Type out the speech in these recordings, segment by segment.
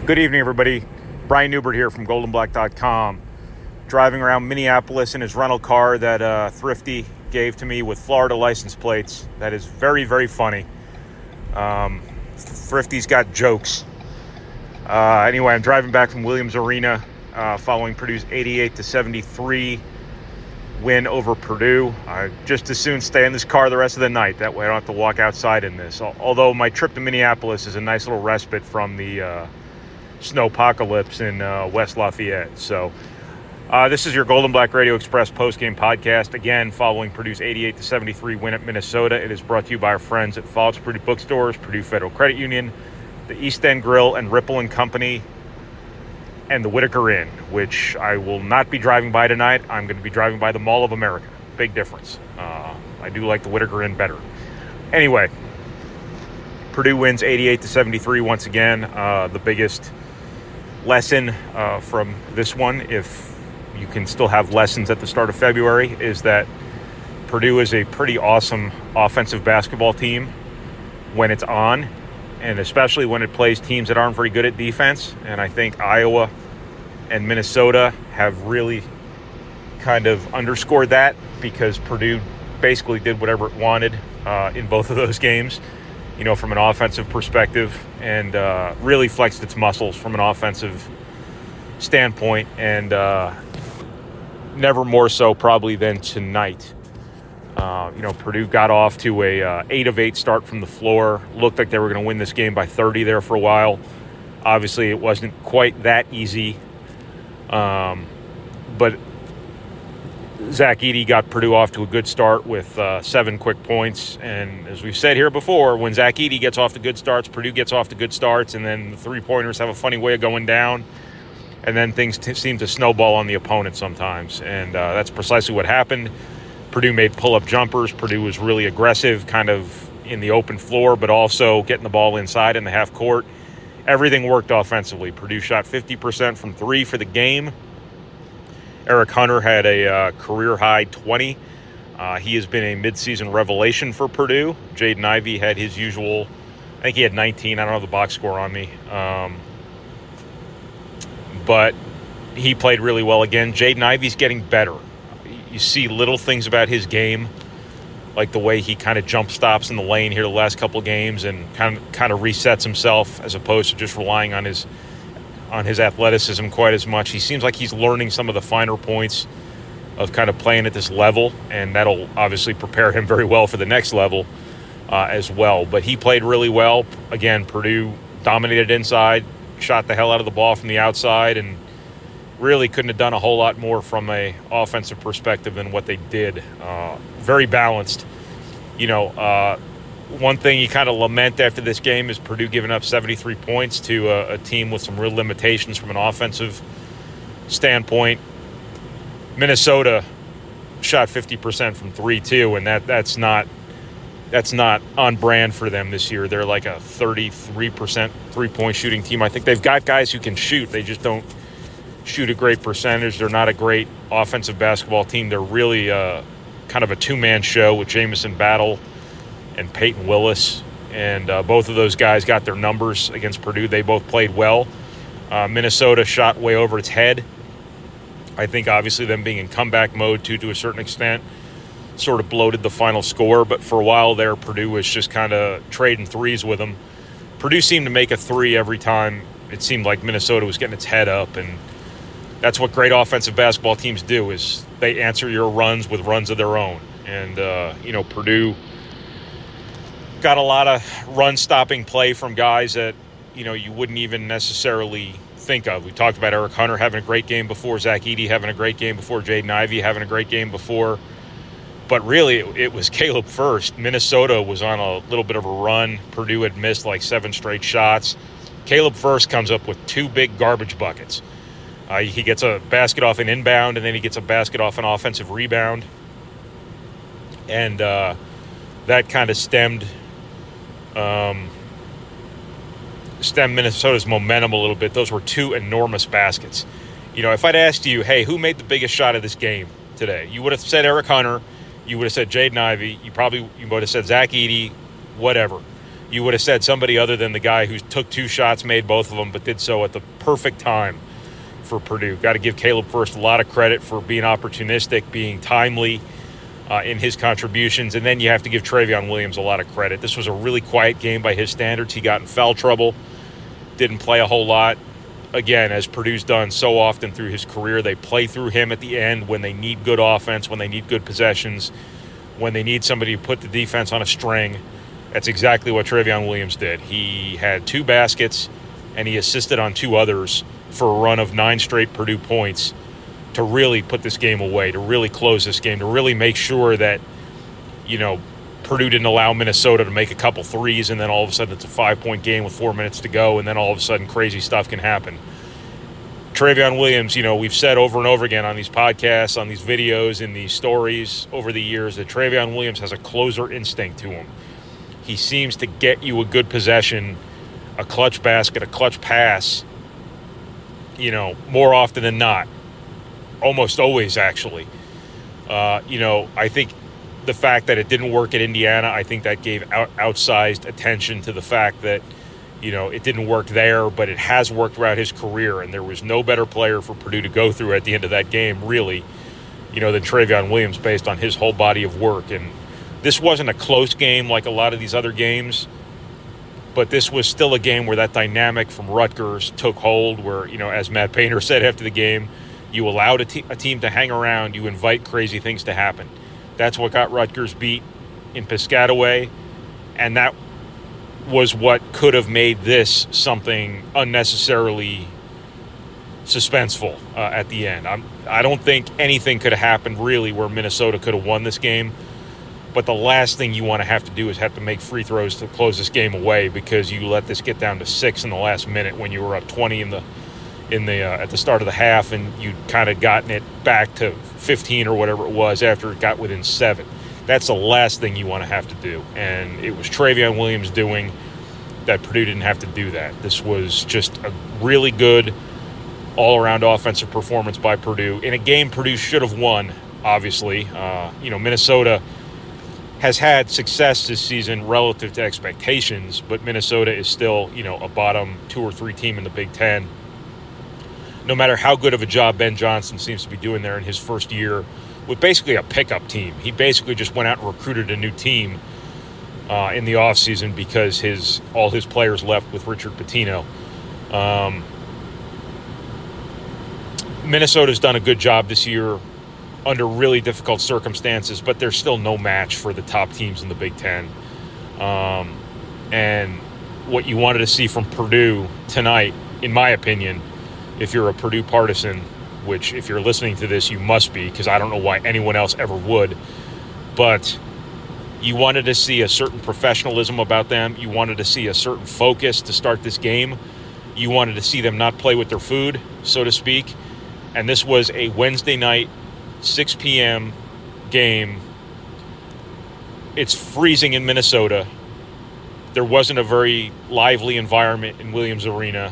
Good evening, everybody. Brian Newbert here from goldenblack.com. Driving around Minneapolis in his rental car that Thrifty gave to me with Florida license plates. That is very, very funny. Thrifty's got jokes. Anyway, I'm driving back from Williams Arena following Purdue's 88-73 win over Purdue. I just as soon stay in this car the rest of the night. That way I don't have to walk outside in this. Although my trip to Minneapolis is a nice little respite from the snowpocalypse in West Lafayette. So this is your Golden Black Radio Express postgame podcast. Again, following Purdue's 88-73 win at Minnesota. It is brought to you by our friends at Fox Purdue Bookstores, Purdue Federal Credit Union, the East End Grill and Ripple and Company, and the Whitaker Inn, which I will not be driving by tonight. I'm going to be driving by the Mall of America. Big difference. I do like the Whitaker Inn better. Anyway, Purdue wins 88-73 once again. The biggest lesson from this one, if you can still have lessons at the start of February, is that Purdue is a pretty awesome offensive basketball team when it's on, and especially when it plays teams that aren't very good at defense. And I think Iowa and Minnesota have really kind of underscored that, because Purdue basically did whatever it wanted in both of those games, from an offensive perspective, and really flexed its muscles from an offensive standpoint, and never more so probably than tonight. Purdue got off to a 8 of 8 start from the floor. Looked like they were going to win this game by 30 there for a while. Obviously, it wasn't quite that easy. But Zach Edey got Purdue off to a good start with 7 quick points. And as we've said here before, when Zach Edey gets off to good starts, Purdue gets off to good starts, and then the three-pointers have a funny way of going down. And then things seem to snowball on the opponent sometimes. And that's precisely what happened. Purdue made pull-up jumpers. Purdue was really aggressive, kind of in the open floor, but also getting the ball inside in the half court. Everything worked offensively. Purdue shot 50% from 3 for the game. Eric Hunter had a career-high 20. He has been a midseason revelation for Purdue. Jaden Ivey had his usual, I think he had 19. I don't have the box score on me. But he played really well again. Jaden Ivey's getting better. You see little things about his game, like the way he kind of jump stops in the lane here the last couple of games and kind of resets himself, as opposed to just relying on his athleticism quite as much. He seems like he's learning some of the finer points of kind of playing at this level, and that'll obviously prepare him very well for the next level as well. But he played really well. Again, Purdue dominated inside, shot the hell out of the ball from the outside, and really couldn't have done a whole lot more from a offensive perspective than what they did. Very balanced. One thing you kind of lament after this game is Purdue giving up 73 points to a team with some real limitations from an offensive standpoint. Minnesota shot 50% from 3 too, and that's not on brand for them this year. They're like a 33% three-point shooting team. I think they've got guys who can shoot. They just don't shoot a great percentage. They're not a great offensive basketball team. They're really kind of a two-man show with Jamison Battle and Peyton Willis. And both of those guys got their numbers against Purdue. They both played well. Minnesota shot way over its head. I think obviously them being in comeback mode to a certain extent sort of bloated the final score. But for a while there, Purdue was just kind of trading threes with them. Purdue seemed to make a three every time it seemed like Minnesota was getting its head up, and that's what great offensive basketball teams do, is they answer your runs with runs of their own. And, Purdue got a lot of run-stopping play from guys that, you wouldn't even necessarily think of. We talked about Eric Hunter having a great game before, Zach Edey having a great game before, Jaden Ivey having a great game before. But really, it was Caleb Furst. Minnesota was on a little bit of a run. Purdue had missed like 7 straight shots. Caleb Furst comes up with 2 big garbage buckets. He gets a basket off an inbound, and then he gets a basket off an offensive rebound. And that kind of stemmed Minnesota's momentum a little bit. Those were 2 enormous baskets. If I'd asked you, hey, who made the biggest shot of this game today? You would have said Eric Hunter. You would have said Jaden Ivey. You would have said Zach Edey, whatever. you would have said somebody other than the guy who took 2 shots, made both of them, but did so at the perfect time for Purdue. Got to give Caleb Furst a lot of credit for being opportunistic, being timely in his contributions, and then you have to give Trevion Williams a lot of credit. This was a really quiet game by his standards. He got in foul trouble, didn't play a whole lot. Again, as Purdue's done so often through his career, they play through him at the end when they need good offense, when they need good possessions, when they need somebody to put the defense on a string. That's exactly what Trevion Williams did. He had 2 baskets, and he assisted on 2 others for a run of 9 straight Purdue points to really put this game away, to really close this game, to really make sure that, Purdue didn't allow Minnesota to make a couple threes, and then all of a sudden it's a 5-point game with 4 minutes to go, and then all of a sudden crazy stuff can happen. Trevion Williams, we've said over and over again on these podcasts, on these videos, in these stories over the years that Trevion Williams has a closer instinct to him. He seems to get you a good possession, a clutch basket, a clutch pass, more often than not. Almost always, actually. I think the fact that it didn't work at Indiana, I think that gave outsized attention to the fact that, it didn't work there, but it has worked throughout his career, and there was no better player for Purdue to go through at the end of that game, really, than Trevion Williams based on his whole body of work. And this wasn't a close game like a lot of these other games, but this was still a game where that dynamic from Rutgers took hold, where, as Matt Painter said after the game, you allowed a team to hang around, you invite crazy things to happen. That's what got Rutgers beat in Piscataway, and that was what could have made this something unnecessarily suspenseful at the end. I don't think anything could have happened really where Minnesota could have won this game, but the last thing you want to have to do is have to make free throws to close this game away because you let this get down to 6 in the last minute when you were up 20 at the start of the half, and you'd kind of gotten it back to 15 or whatever it was after it got within 7. That's the last thing you want to have to do, and it was Trevion Williams doing that. Purdue didn't have to do that. This was just a really good all-around offensive performance by Purdue in a game Purdue should have won, obviously. Minnesota has had success this season relative to expectations, but Minnesota is still, a bottom 2 or 3 team in the Big Ten. No matter how good of a job Ben Johnson seems to be doing there in his first year with basically a pickup team. He basically just went out and recruited a new team in the offseason because all his players left with Richard Pitino. Minnesota's done a good job this year under really difficult circumstances, but they're still no match for the top teams in the Big Ten. And what you wanted to see from Purdue tonight, in my opinion, if you're a Purdue partisan, which if you're listening to this, you must be, because I don't know why anyone else ever would, but you wanted to see a certain professionalism about them. You wanted to see a certain focus to start this game. You wanted to see them not play with their food, so to speak. And this was a Wednesday night, 6 p.m. game. It's freezing in Minnesota. There wasn't a very lively environment in Williams Arena.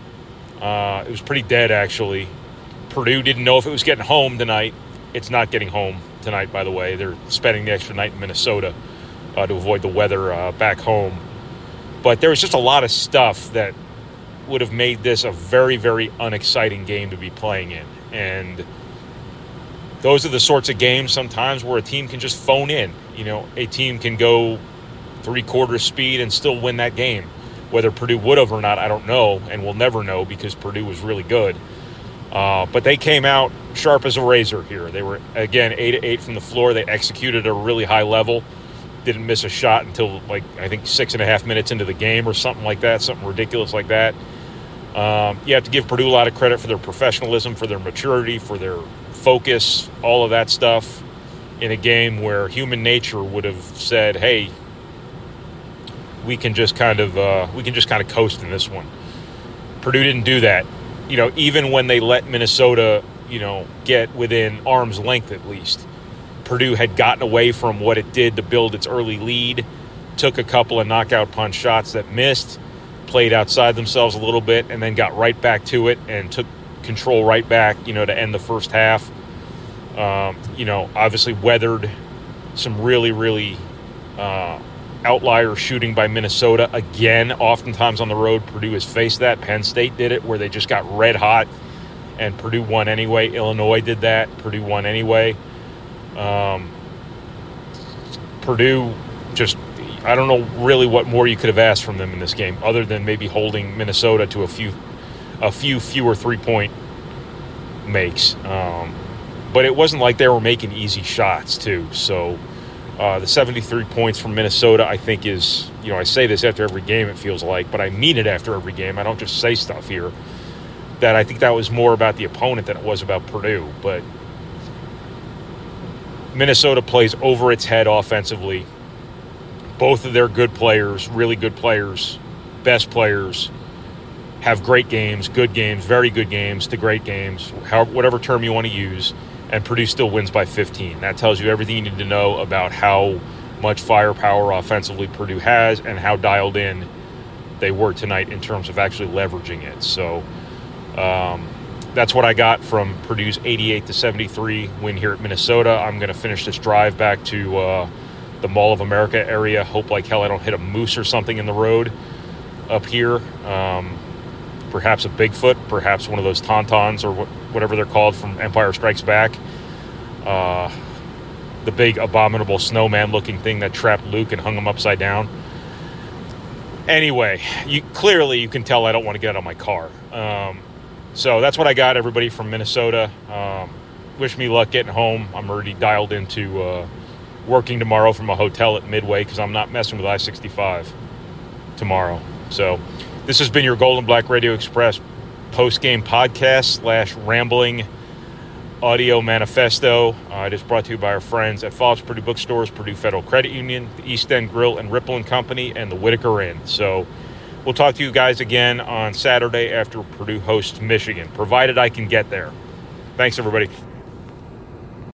It was pretty dead, actually. Purdue didn't know if it was getting home tonight. It's not getting home tonight, by the way. They're spending the extra night in Minnesota to avoid the weather back home. But there was just a lot of stuff that would have made this a very, very unexciting game to be playing in. And those are the sorts of games sometimes where a team can just phone in. A team can go 3/4 speed and still win that game. Whether Purdue would have or not, I don't know, and we'll never know because Purdue was really good. But they came out sharp as a razor here. They were, again, 8-8 from the floor. They executed at a really high level. Didn't miss a shot until, I think 6.5 minutes into the game or something like that, something ridiculous like that. You have to give Purdue a lot of credit for their professionalism, for their maturity, for their focus, all of that stuff in a game where human nature would have said, hey, we can just kind of coast in this one. Purdue didn't do that. Even when they let Minnesota, get within arm's length at least. Purdue had gotten away from what it did to build its early lead, took a couple of knockout punch shots that missed, played outside themselves a little bit, and then got right back to it and took control right back, to end the first half. Obviously weathered some really, really outlier shooting by Minnesota. Again, oftentimes on the road, Purdue has faced that. Penn State did it, where they just got red hot, and Purdue won anyway. Illinois did that. Purdue won anyway. Purdue just, I don't know really what more you could have asked from them in this game, other than maybe holding Minnesota to a few fewer three-point makes. But it wasn't like they were making easy shots, too. So the 73 points from Minnesota, I think, is, I say this after every game, it feels like, but I mean it after every game. I don't just say stuff here. That I think that was more about the opponent than it was about Purdue. But Minnesota plays over its head offensively. Both of their good players, really good players, best players, have great games, good games, very good games to great games, whatever term you want to use, and Purdue still wins by 15. That tells you everything you need to know about how much firepower offensively Purdue has and how dialed in they were tonight in terms of actually leveraging it. So that's what I got from Purdue's 88-73 win here at Minnesota. I'm going to finish this drive back to the Mall of America area. Hope like hell I don't hit a moose or something in the road up here. Perhaps a Bigfoot, perhaps one of those tauntauns or whatever they're called from Empire Strikes Back. The big abominable snowman-looking thing that trapped Luke and hung him upside down. Anyway, you can tell I don't want to get out of my car. So that's what I got, everybody, from Minnesota. Wish me luck getting home. I'm already dialed into working tomorrow from a hotel at Midway because I'm not messing with I-65 tomorrow. So this has been your Golden Black Radio Express post-game podcast / rambling audio manifesto. It is brought to you by our friends at Phillips Purdue Bookstores, Purdue Federal Credit Union, the East End Grill and Ripple and Company, and the Whitaker Inn. So we'll talk to you guys again on Saturday after Purdue hosts Michigan, provided I can get there. Thanks, everybody.